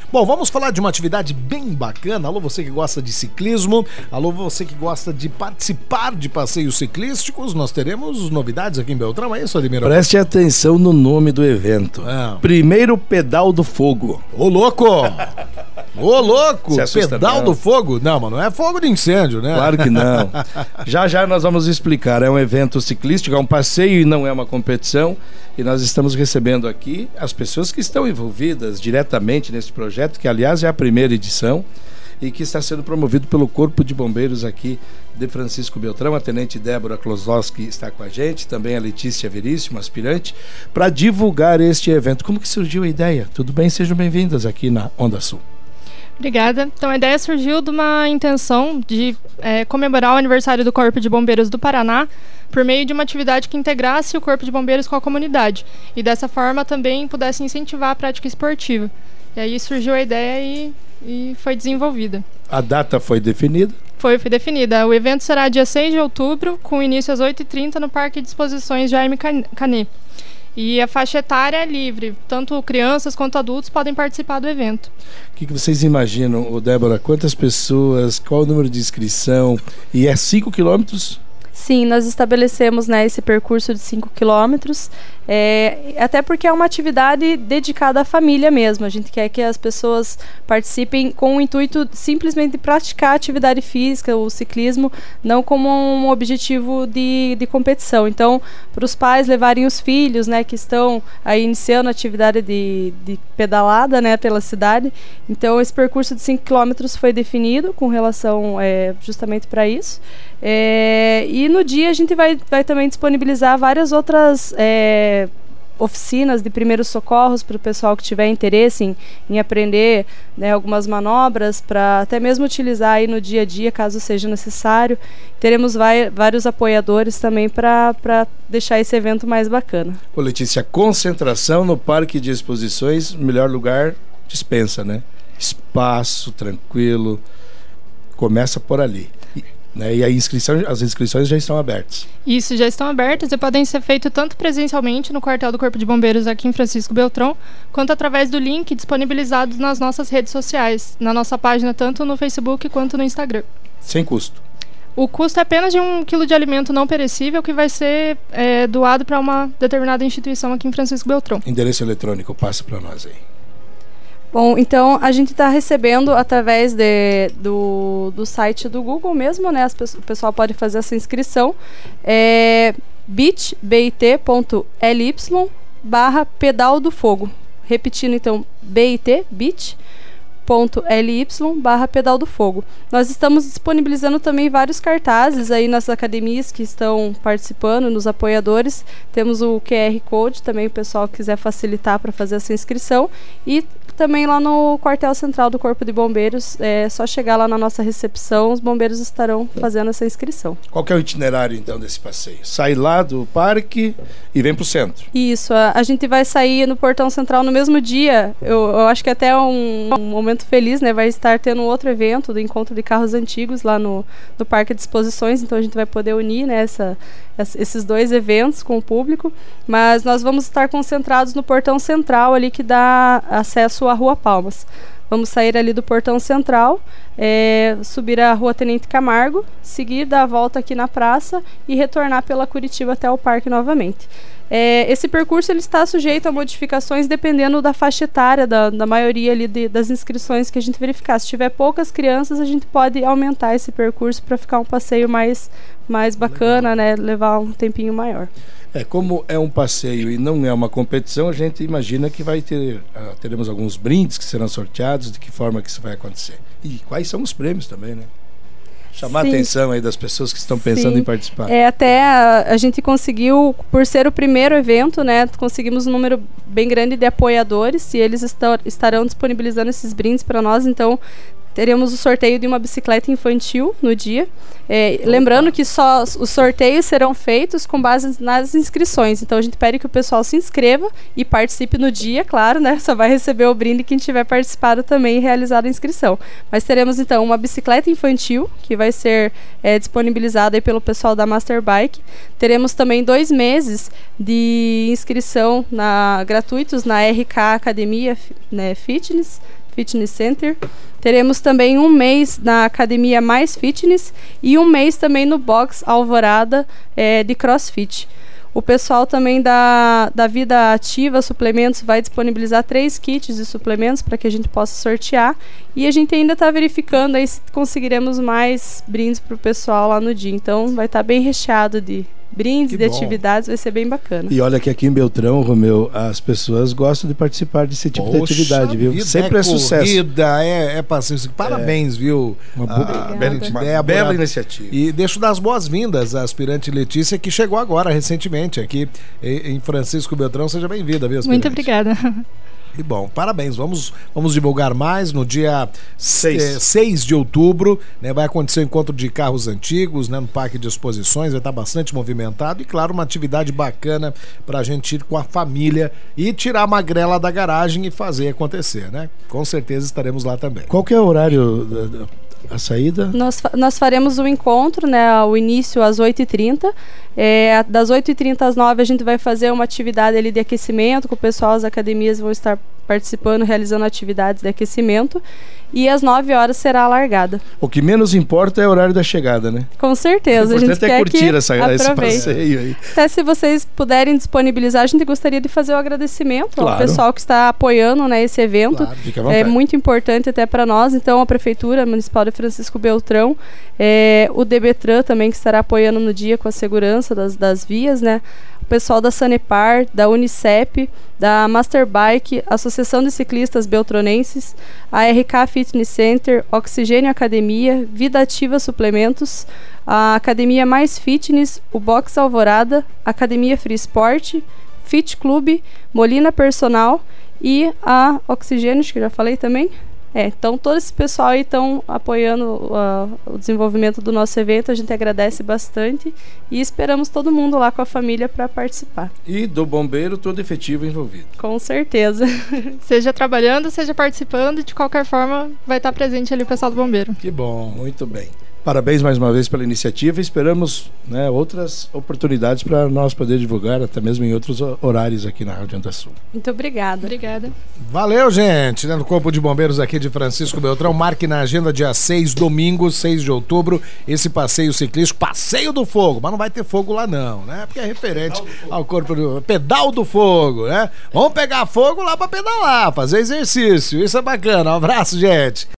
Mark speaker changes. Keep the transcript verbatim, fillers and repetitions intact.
Speaker 1: Bom, vamos falar de uma atividade bem bacana. Alô, você que gosta de ciclismo, alô, você que gosta de participar de passeios ciclísticos, nós teremos novidades aqui em Beltrão, é isso, Ademir?
Speaker 2: Preste atenção no nome do evento. Ah. Primeiro Pedal do Fogo.
Speaker 1: Ô, louco! Ô, louco! Pedal não. do Fogo? Não, mas não é fogo de incêndio, né?
Speaker 2: Claro que não. Já já nós vamos explicar. É um evento ciclístico, é um passeio e não é uma competição. E nós estamos recebendo aqui as pessoas que estão envolvidas diretamente nesse projeto, que aliás é a primeira edição e que está sendo promovido pelo Corpo de Bombeiros aqui de Francisco Beltrão. A Tenente Débora Klosowski está com a gente, também a Letícia Veríssimo, aspirante, para divulgar este evento. Como que surgiu a ideia? Tudo bem? Sejam bem-vindas aqui na Onda Sul.
Speaker 3: Obrigada. Então a ideia surgiu de uma intenção de é, comemorar o aniversário do Corpo de Bombeiros do Paraná por meio de uma atividade que integrasse o Corpo de Bombeiros com a comunidade e dessa forma também pudesse incentivar a prática esportiva. E aí surgiu a ideia e, e foi desenvolvida.
Speaker 2: A data foi definida?
Speaker 3: Foi, foi definida. O evento será dia seis de outubro, com início às oito e trinta no Parque de Exposições Jaime Canet. E a faixa etária é livre, tanto crianças quanto adultos podem participar do evento.
Speaker 2: O que, que vocês imaginam, ô Débora? Quantas pessoas, qual o número de inscrição? E é cinco quilômetros?
Speaker 4: Sim, nós estabelecemos, né, esse percurso de cinco quilômetros, é, até porque é uma atividade dedicada à família mesmo. A gente quer que as pessoas participem com o intuito simplesmente de praticar atividade física, o ciclismo, não como um objetivo de, de competição. Então, para os pais levarem os filhos, né, que estão aí iniciando a atividade de, de pedalada, né, pela cidade. Então, esse percurso de cinco quilômetros foi definido com relação é, justamente para isso. É, e no dia a gente vai, vai também disponibilizar várias outras é, oficinas de primeiros socorros para o pessoal que tiver interesse em, em aprender, né, algumas manobras para até mesmo utilizar aí no dia a dia, caso seja necessário. Teremos vai, vários apoiadores também para deixar esse evento mais bacana.
Speaker 2: Ô Letícia, concentração no Parque de Exposições, melhor lugar, dispensa, né? Espaço, tranquilo, começa por ali. E, né, e a inscrição, as inscrições já estão abertas.
Speaker 3: Isso, já estão abertas e podem ser feitas tanto presencialmente no quartel do Corpo de Bombeiros aqui em Francisco Beltrão, quanto através do link disponibilizado nas nossas redes sociais, na nossa página, tanto no Facebook quanto no Instagram.
Speaker 2: Sem custo.
Speaker 3: O custo é apenas de um quilo de alimento não perecível que vai ser é, doado para uma determinada instituição aqui em Francisco Beltrão.
Speaker 2: Endereço eletrônico, passa para nós aí.
Speaker 4: Bom, então a gente está recebendo através de, do, do site do Google mesmo, né? As, o pessoal pode fazer essa inscrição. É bit.ly barra pedal do fogo. Repetindo então, bit, bit. .ly barra pedal do fogo. Nós estamos disponibilizando também vários cartazes aí nas academias que estão participando, nos apoiadores. Temos o Q R Code também, o pessoal que quiser facilitar para fazer essa inscrição. E também lá no quartel central do Corpo de Bombeiros, é só chegar lá na nossa recepção, os bombeiros estarão fazendo essa inscrição.
Speaker 2: Qual que é o itinerário então desse passeio? Sai lá do parque e vem para o centro?
Speaker 4: Isso, a, a gente vai sair no portão central no mesmo dia. Eu, eu acho que até um, um momento feliz, né? Vai estar tendo um outro evento do encontro de carros antigos lá no, no Parque de Exposições, então a gente vai poder unir, né, essa, esses dois eventos com o público, mas nós vamos estar concentrados no portão central ali que dá acesso à Rua Palmas. Vamos sair ali do portão central, é, subir a Rua Tenente Camargo, seguir, dar a volta aqui na praça e retornar pela Curitiba até o parque novamente. É, esse percurso ele está sujeito a modificações dependendo da faixa etária da, da maioria ali de, das inscrições que a gente verificar. Se tiver poucas crianças, a gente pode aumentar esse percurso para ficar um passeio mais, mais bacana, né? Levar um tempinho maior.
Speaker 2: É, como é um passeio e não é uma competição, a gente imagina que vai ter, uh, teremos alguns brindes que serão sorteados, de que forma que isso vai acontecer. E quais são os prêmios também, né? Chamar Sim. a atenção aí das pessoas que estão pensando Sim. em participar.
Speaker 4: É, até a, a gente conseguiu, por ser o primeiro evento, né, conseguimos um número bem grande de apoiadores e eles está, estarão disponibilizando esses brindes para nós, então teremos o sorteio de uma bicicleta infantil no dia. É, lembrando que só os sorteios serão feitos com base nas inscrições. Então a gente pede que o pessoal se inscreva e participe no dia, claro, né? Só vai receber o brinde quem tiver participado também e realizado a inscrição. Mas teremos então uma bicicleta infantil que vai ser é, disponibilizada aí pelo pessoal da Master Bike. Teremos também dois meses de inscrição na, gratuitos na R K Academia, né, Fitness. Fitness Center. Teremos também um mês na Academia Mais Fitness e um mês também no Box Alvorada é, de CrossFit. O pessoal também da, da Vida Ativa Suplementos vai disponibilizar três kits de suplementos para que a gente possa sortear. E a gente ainda está verificando aí se conseguiremos mais brindes para o pessoal lá no dia. Então vai estar tá bem recheado de brindes,
Speaker 1: Que
Speaker 4: de
Speaker 1: bom.
Speaker 4: atividades, vai ser bem bacana.
Speaker 2: E olha que aqui em Beltrão, Romeu, as pessoas gostam de participar desse tipo de
Speaker 1: Poxa
Speaker 2: atividade, viu?
Speaker 1: vida,
Speaker 2: Sempre é, sucesso.
Speaker 1: Corrida, é, é passeio. Parabéns, viu?
Speaker 2: Uma boa,
Speaker 1: Ah,
Speaker 2: bela,
Speaker 4: Obrigada.
Speaker 2: uma
Speaker 1: Débora.
Speaker 2: bela iniciativa.
Speaker 1: E deixo dar as boas-vindas à aspirante Letícia, que chegou agora, recentemente, aqui em em Francisco Beltrão. Seja bem-vinda, viu, aspirante?
Speaker 3: Muito obrigada.
Speaker 1: Que bom, parabéns. Vamos, vamos divulgar mais no dia
Speaker 2: Seis.
Speaker 1: eh, seis de outubro, né? Vai acontecer o encontro de carros antigos, né? No Parque de Exposições, vai estar bastante movimentado e, claro, uma atividade bacana para a gente ir com a família e tirar a magrela da garagem e fazer acontecer, né? Com certeza estaremos lá também.
Speaker 2: Qual que é o horário da, da a saída?
Speaker 4: Nós, fa- nós faremos o encontro, né, o início às oito e trinta. É, das oito e trinta às nove a gente vai fazer uma atividade ali de aquecimento, com o pessoal das academias vão estar participando, realizando atividades de aquecimento. E às nove horas será a largada.
Speaker 2: O que menos importa é o horário da chegada, né?
Speaker 4: Com certeza,
Speaker 2: O
Speaker 4: a gente
Speaker 2: importante é
Speaker 4: quer
Speaker 2: curtir
Speaker 4: que
Speaker 2: essa, esse
Speaker 4: aproveite.
Speaker 2: passeio aí.
Speaker 4: Até se vocês puderem disponibilizar, a gente gostaria de fazer o agradecimento
Speaker 2: Claro.
Speaker 4: ao pessoal que está apoiando, né, esse evento.
Speaker 1: Claro.
Speaker 2: Fica à
Speaker 4: É
Speaker 2: vontade.
Speaker 4: muito importante até para nós. Então, a Prefeitura Municipal de Francisco Beltrão, é, o Debetran também, que estará apoiando no dia com a segurança das, das vias, né? O pessoal da Sanepar, da Unicep, da Masterbike, Associação de Ciclistas Beltronenses, a R K Fitness Center, Oxigênio Academia, Vida Ativa Suplementos, a Academia Mais Fitness, o Box Alvorada, Academia Free Sport, Fit Club, Molina Personal e a Oxigênio, acho que eu já falei também. É, então todo esse pessoal aí estão apoiando uh, o desenvolvimento do nosso evento, a gente agradece bastante e esperamos todo mundo lá com a família para participar.
Speaker 2: E do bombeiro, todo efetivo envolvido.
Speaker 4: Com certeza.
Speaker 3: Seja trabalhando, seja participando, de qualquer forma vai estar presente ali o pessoal do bombeiro.
Speaker 1: Que bom.
Speaker 2: Muito bem. Parabéns mais uma vez pela iniciativa. Esperamos, né, outras oportunidades para nós poder divulgar, até mesmo em outros ho- horários aqui na Rádio Anda Sul.
Speaker 4: Muito obrigada.
Speaker 3: Obrigada.
Speaker 1: Valeu, gente, né, no Corpo de Bombeiros aqui de Francisco Beltrão. Marque na agenda dia seis, domingo, seis de outubro, esse passeio ciclístico, Passeio do Fogo, mas não vai ter fogo lá não, né? Porque é referente ao Corpo do Pedal do Fogo, né? Vamos pegar fogo lá para pedalar, fazer exercício. Isso é bacana. Um abraço, gente.